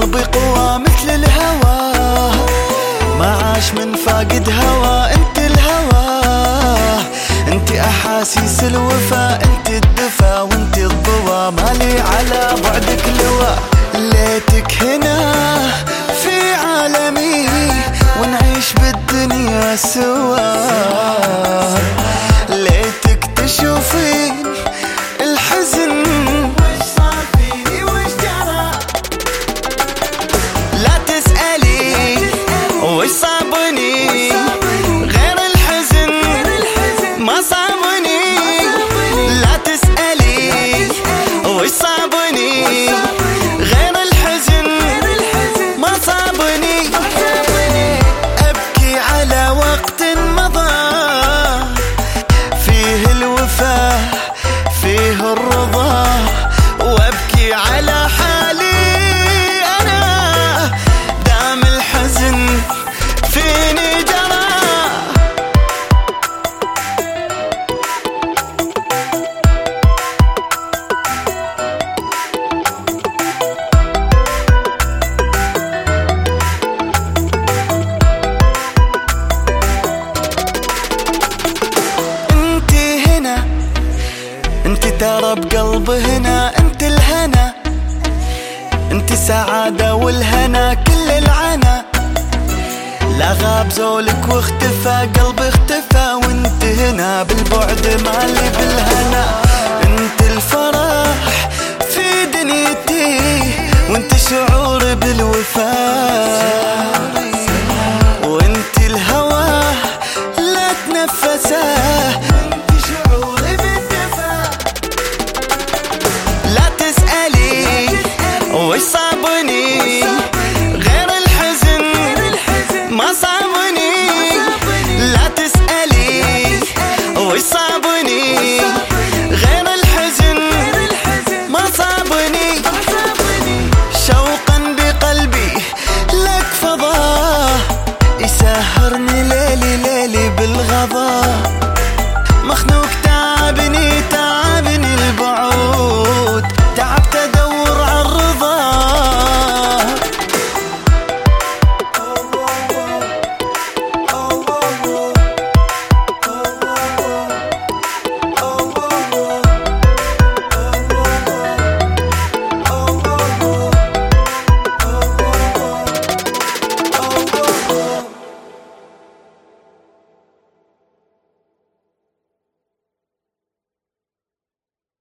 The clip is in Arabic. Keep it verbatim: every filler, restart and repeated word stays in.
قلبي قوى مثل الهوى، ما عاش من فاقد هوى. انت الهوى، انت احاسيس الوفا، انت الدفا وانت الضوى، مالي على بعدك لوى. ليتك هنا في عالمي ونعيش بالدنيا سوا، ليتك تشوفين الحزن وش صار فيني وش جرى. لا تسألي وش صابني غير الحزن ما صابني. لا تسألي وش صابني غير الحزن ما صابني. أبكي على وقت مضى فيه الوفا فيه الرضا، وأبكي على حالي أنا دام الحزن فيني جرى. انت ترى بقلب هنا، انت الهنا، انت السعادة والهنا كل العنا. لا غاب زولك واختفى قلبي اختفى، وانت هنا بالبعد مالي بالهنا.